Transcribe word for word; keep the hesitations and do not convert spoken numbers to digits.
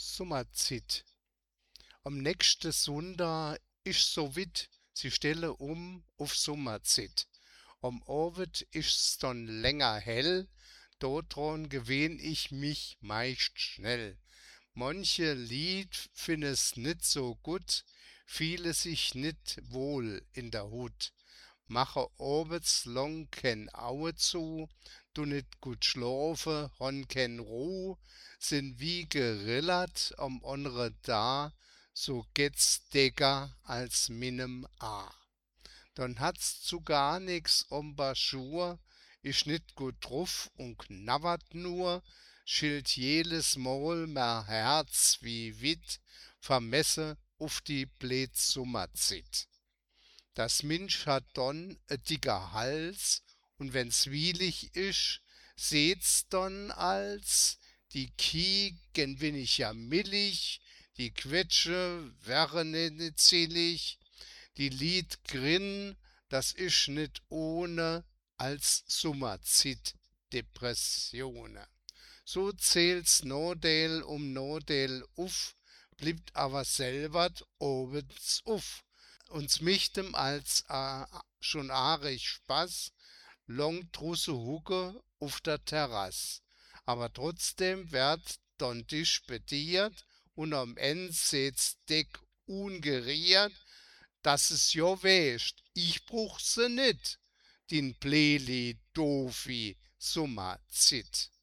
Summerzit. Am nächsten Sonntag isch so wit, sie stelle um auf Summerzit. Am Abend isch's dann länger hell, dotron gewöhn ich mich meist schnell. Manche Lied find's nit so gut, fühle sich nit wohl in der Hut. Mache abends lang kein Auge zu, du nit gut schlafe, han kein Ruh, sind wie gerillert am andere da, so geht's decker als minem A. Dann hat's zu gar nix Embouchure, isch nit gut druff und knabbert nur, schilt jedes Mal mer Herz wie Witt, vermesse auf die blöd Summerzit. Das Minsch hat dann e dicker Hals, und wenn's wielig isch, seht's dann als die Kie gen weniger millig, die Quetsche wäre nit zillig, die Lied grin, das isch nit ohne, als Summerzit Depressione. So zählt's Nodel um Nodel uff, bliebt aber selbert obens uff. Uns michtem als äh, schon aarig Spaß, long drusse Hucke auf der Terrasse. Aber trotzdem werd dann Tisch bediert und am End seht's Deck ungeriert, dass es jo weischt, ich bruch se nit, din Bleli, Dofi, Summerzit.